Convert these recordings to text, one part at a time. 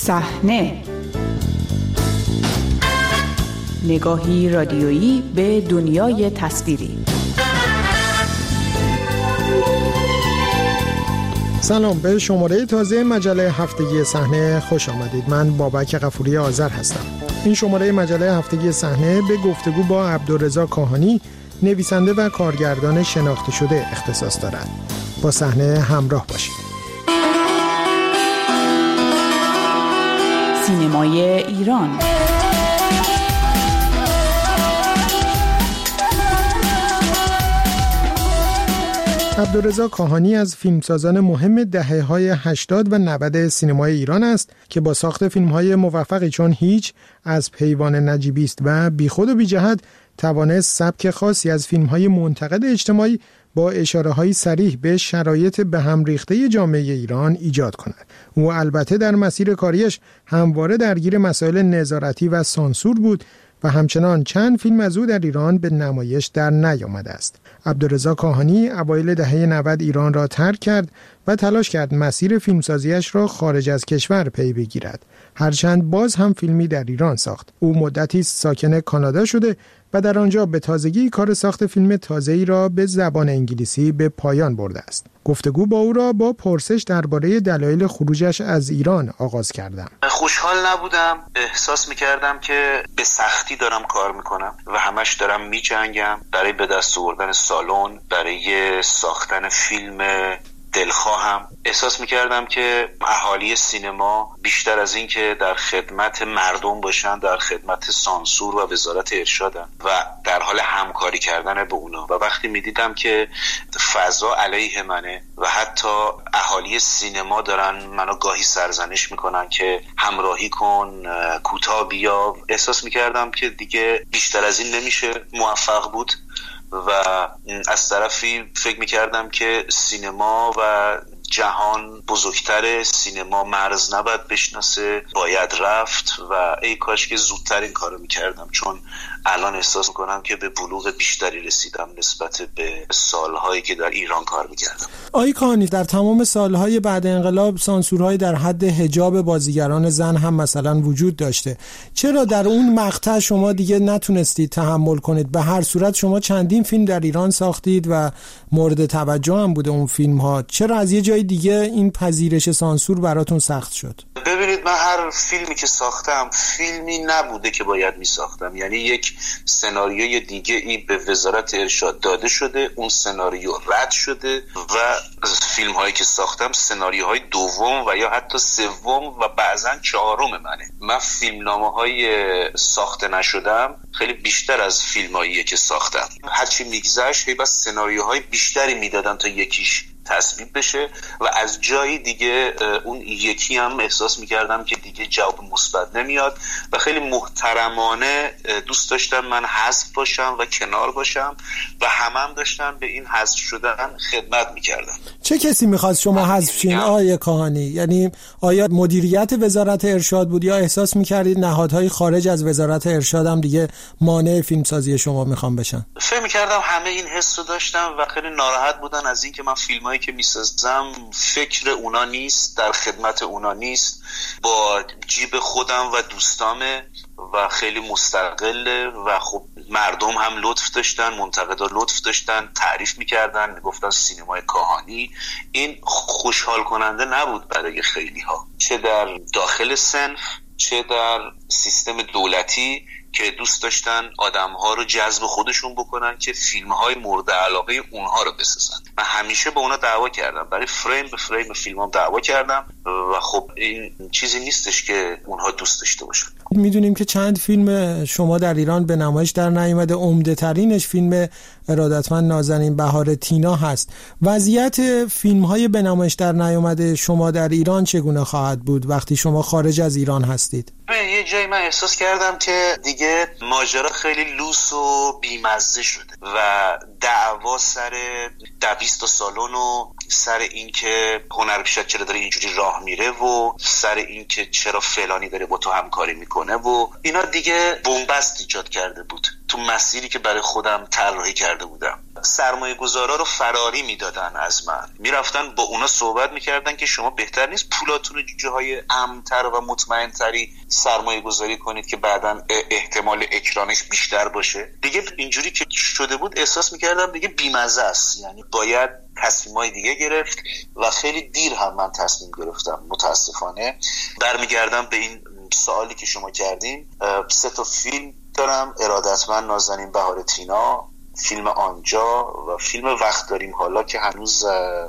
صحنه، نگاهی رادیویی به دنیای تصویری. سلام، به شماره تازه مجله هفتگی صحنه خوش آمدید. من بابک غفوری آذر هستم. این شماره مجله هفتگی صحنه به گفتگو با عبدالرضا کاهانی، نویسنده و کارگردان شناخته شده اختصاص دارد. با صحنه همراه باشید. سینمای ایران. عبدالرضا کاهانی از فیلمسازان مهم دهه‌های 80 و 90 سینمای ایران است که با ساخت فیلم‌های موفقی چون هیچ، از پیوان نجیبی است و بیخود و بی‌جهت توانست سبک خاصی از فیلم‌های منتقد اجتماعی با اشاره‌های صریح به شرایط به هم ریخته جامعه ایران ایجاد کند. او البته در مسیر کاریش همواره درگیر مسائل نظارتی و سانسور بود و همچنان چند فیلم از او در ایران به نمایش در نیامده است. عبدالرضا کاهانی اوایل دهه 90 ایران را ترک کرد و تلاش کرد مسیر فیلمسازیش را خارج از کشور پی بگیرد. هرچند باز هم فیلمی در ایران ساخت. او مدتی ساکن کانادا شده و در آنجا به تازگی کار ساخت فیلم تازه‌ای را به زبان انگلیسی به پایان برده است. گفتگو با او را با پرسش درباره دلایل خروجش از ایران آغاز کردم. خوشحال نبودم، احساس می‌کردم که به سختی دارم کار می‌کنم و همش دارم می‌جنگم برای به دست آوردن سالن، برای ساختن فیلم دلخواهم. احساس میکردم که اهالی سینما بیشتر از این که در خدمت مردم باشن، در خدمت سانسور و وزارت ارشادن و در حال همکاری کردن با اونا. و وقتی میدیدم که فضا علیه منه و حتی اهالی سینما دارن منو گاهی سرزنش میکنن که همراهی کن، کوتاه بیا، احساس میکردم که دیگه بیشتر از این نمیشه موفق بود. و از طرفی فکر میکردم که سینما و جهان بزرگتره، سینما مرز نباید بشناسه، باید رفت و ای کاش که زودتر این کارو میکردم، چون الان احساس میکنم که به بلوغ بیشتری رسیدم نسبت به سالهایی که در ایران کار میکردم. آقای کاهانی، در تمام سالهای بعد انقلاب سانسورهای در حد حجاب بازیگران زن هم مثلا وجود داشته. چرا در اون مقطع شما دیگه نتونستید تحمل کنید؟ به هر صورت شما چندین فیلم در ایران ساختید و مورد توجه هم بوده اون فیلم ها. چرا از یه جای دیگه این پذیرش سانسور براتون سخت شد؟ ببینید، من هر فیلمی که ساختم فیلمی نبوده که باید میساختم. یعنی یک سناریوی دیگه ای به وزارت ارشاد داده شده، اون سناریو رد شده و فیلم هایی که ساختم سناریوهای دوم و یا حتی سوم و بعضا چهارم منه. من فیلمنامه های ساخته نشدم خیلی بیشتر از فیلم هاییه که ساختم. هرچی میگذشت هی بس سناریوهای بیشتری میدادن تا یکیش تصویب بشه و از جایی دیگه اون یکی هم احساس میکردم که دیگه جواب مثبت نمیاد و خیلی محترمانه دوست داشتم من حذف باشم و کنار باشم و هم داشتن به این حذف شدن خدمت میکردن. چه کسی میخواست شما حذف شین آقای کاهانی؟ یعنی آیا مدیریت وزارت ارشاد بود یا احساس میکردید نهادهای خارج از وزارت ارشاد هم دیگه مانع فیلمسازی شما میخوان بشن؟ فکر میکردم همه این حس رو داشتم و خیلی ناراحت بودن از این که من فیلمایی که میسازم فکر اونا نیست، در خدمت اونا نیست، با جیب خودم و دوستامه و خیلی مستقله و خب مردم هم لطف داشتن، منتقدا لطف داشتن، تعریف میکردن، میگفتن سینمای کاهانی. این خوشحال کننده نبود برای خیلی ها، چه در داخل صنف چه در سیستم دولتی که دوست داشتن آدم‌ها رو جذب خودشون بکنن که فیلم‌های مورد علاقه اونها رو بسازن. من همیشه با اونا دعوا کردم، برای فریم به فریم فیلمام دعوا کردم و خب این چیزی نیستش که اونها دوست داشته باشن. میدونیم که چند فیلم شما در ایران به نمایش در نیامده، عمده ترینش فیلم ارادتمند نازنین بهار تینا هست. وضعیت فیلم‌های به نمایش در نیامده شما در ایران چگونه خواهد بود وقتی شما خارج از ایران هستید؟ یه جایی من احساس کردم که دیگه ماجرا خیلی لوس و بیمزه شده و دعوا سر 20 تا سالن و سر این که هنرپیشه چرا داره اینجوری راه میره و سر این که چرا فلانی داره با تو همکاری میکنه و اینا دیگه بنبست ایجاد کرده بود تو مسیری که برای خودم طراحی کرده بودم. سرمایه گذارا رو فراری میدادن از من، میرفتن با اونا صحبت میکردن که شما بهتر نیست پولاتون رو جاهای امن‌تر و مطمئن‌تری سرمایه گذاری کنید که بعداً احتمال اکرانش بیشتر باشه. دیگه اینجوری که شده بود احساس میکردم دیگه بیمزه است، یعنی باید تصمیمای دیگه گرفت و خیلی دیر هم من تصمیم گرفتم. متاسفانه برمیگردم به این سوالی که شما کردین. 3 فیلم دارم: ارادتمند نازنین بهار تینا، فیلم آنجا و فیلم وقت داریم حالا که هنوز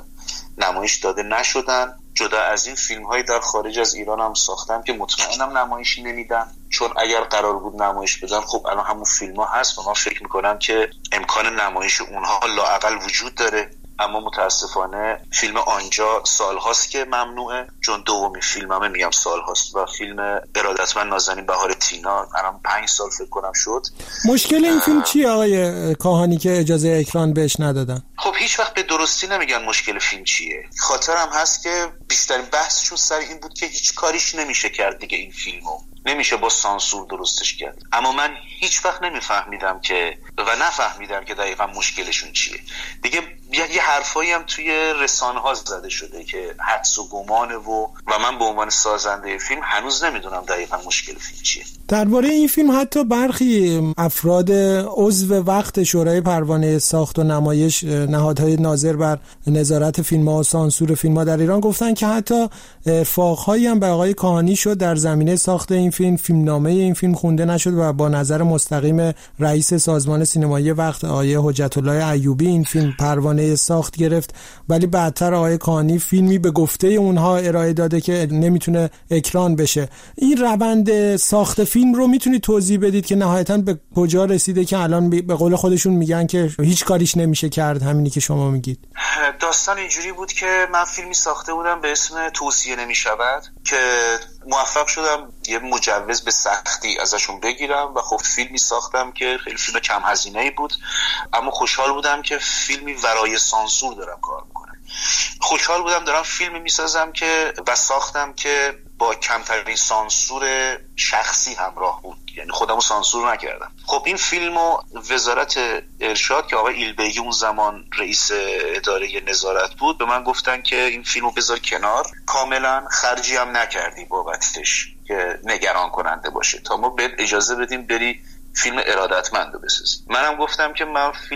نمایش داده نشدن. جدا از این فیلم‌های در خارج از ایران هم ساختم که مطمئنم نمایش نمیدن، چون اگر قرار بود نمایش بدن خب الان همون فیلم‌ها هست و من فکر میکنم که امکان نمایش اونها لااقل وجود داره. اما متاسفانه فیلم آنجا سال‌هاست که ممنوعه، چون دومین فیلممه میگم سال‌هاست، و فیلم ارادتمند نازنین بهار تینا الان 5 سال فکر کنم شد. مشکل این فیلم چیه آقای کاهانی که اجازه اکران بهش ندادن؟ خب هیچ وقت به درستی نمیگن مشکل فیلم چیه. خاطرم هست که بیشترین بحثشون سر این بود که هیچ کاریش نمیشه کرد دیگه، این فیلمو نمیشه با سانسور درستش کرد. اما من هیچ وقت نمیفهمیدم که و نفهمیدم که دقیقا مشکلشون چیه. دیگه یه حرفایی هم توی رسانه‌ها زده شده که حدس و گمانه و من به عنوان سازنده فیلم هنوز نمیدونم دقیقا مشکل فیلم چیه. درباره این فیلم حتی برخی افراد عضو وقت شورای پروانه ساخت و نمایش، نهادهای ناظر بر نظارت فیلم‌ها و سانسور فیلم‌ها در ایران، گفتن که حتی ارفاق‌هایی هم به آقای کاهانی شد در زمینه ساخت این فیلم. فیلمنامه این فیلم خونده نشد و با نظر مستقیم رئیس سازمان سینمایی وقت آقای حجت الله ایوبی این فیلم پروانه ساخت گرفت، ولی بعدتر آقای کاهانی فیلمی به گفته اونها ارائه داده که نمیتونه اکران بشه. این روند ساخت فیلم رو میتونید توضیح بدید که نهایتاً به کجا رسیده که الان به قول خودشون میگن که هیچ کاریش نمیشه کرد، همینی که شما میگید؟ داستان اینجوری بود که من فیلمی ساخته بودم به اسم توصیه نمیشود که موفق شدم یه مجوز به سختی ازشون بگیرم و خب فیلمی ساختم که خیلی فیلم کم هزینه‌ای بود، اما خوشحال بودم که فیلمی ورای سانسور دارم کار میکنم. خوشحال بودم دارم فیلمی میسازم که و ساختم که با کمترین سانسور شخصی همراه بود، یعنی خودمو سانسور نکردم. خب این فیلمو وزارت ارشاد که آقای ایلبیگی اون زمان رئیس اداره نظارت بود به من گفتن که این فیلمو بذار کنار، کاملا خرجی هم نکردی بابتش که نگران کننده باشه تا ما بهت اجازه بدیم بری فیلم ارادتمند رو بسازی. منم گفتم که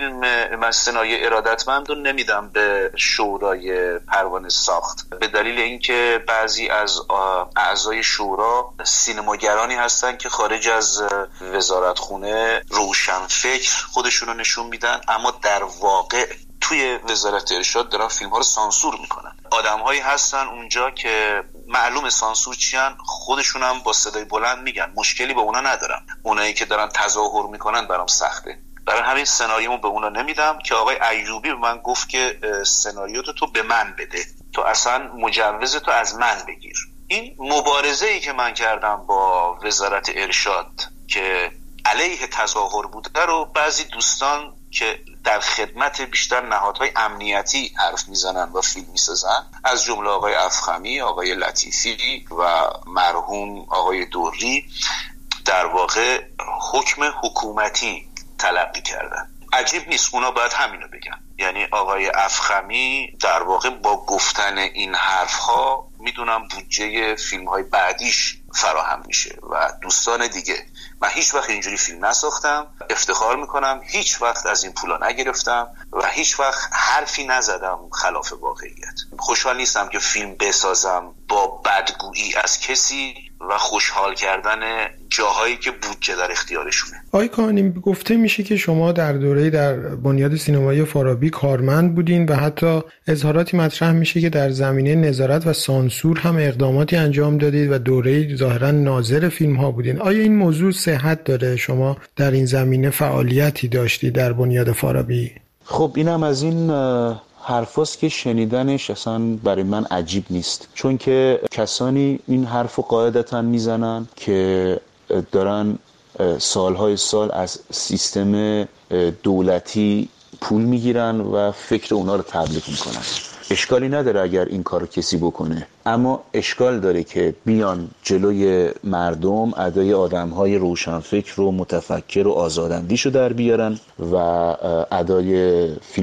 من سناریو ارادتمند رو نمیدم به شورای پروانه ساخت، به دلیل اینکه بعضی از اعضای شورا سینماگرانی هستن که خارج از وزارتخونه روشنفکر خودشونو نشون میدن، اما در واقع توی وزارت ارشاد دارن فیلم ها رو سانسور میکنن. آدم هایی هستن اونجا که معلوم سانسور چیان، خودشون هم با صدای بلند میگن، مشکلی با اونا ندارم، اونایی که دارن تظاهر میکنن برام سخته. برای همین سناریومو به اونا نمیدم که آقای ایوبی به من گفت که سناریو تو به من بده، تو اصلا مجوز تو از من بگیر. این مبارزه‌ای که من کردم با وزارت ارشاد که علیه تظاهر بوده رو بعضی دوستان که در خدمت بیشتر نهادهای امنیتی حرف میزنن و فیلم میسازن، از جمله آقای افخمی، آقای لطیفی و مرحوم آقای دوری، در واقع حکم حکومتی تلقی کردن. عجیب نیست، اونا باید همینو بگن. یعنی آقای افخمی در واقع با گفتن این حرفها میدونم بودجه فیلم‌های بعدیش فراهم میشه و دوستان دیگه. من هیچ وقت اینجوری فیلم نساختم، افتخار میکنم هیچ وقت از این پولا نگرفتم و هیچ وقت حرفی نزدم خلاف واقعیت. خوشحال نیستم که فیلم بسازم با بدگویی از کسی و خوشحال کردن جاهایی که بودجه در اختیارشونه. آقای کاهانی، گفته میشه که شما در دوره در بنیاد سینمایی فارابی کارمند بودین و حتی اظهاراتی مطرح میشه که در زمینه نظارت و سانسور هم اقداماتی انجام دادید و دوره ظاهرا ناظر فیلم ها بودین. آیا این موضوع صحت داره؟ شما در این زمینه فعالیتی داشتی در بنیاد فارابی؟ خب اینم از این حرفاست که شنیدنش اصلا برای من عجیب نیست، چون که کسانی این حرفو قاعدتا میزنن که دارن سالهای سال از سیستم دولتی پول میگیرن و فکر اونا رو تبلیغ میکنن. اشکالی نداره اگر این کارو کسی بکنه، اما اشکال داره که بیان جلوی مردم ادای آدم‌های روشنفکر و متفکر و آزاداندیشو در بیارن و ادای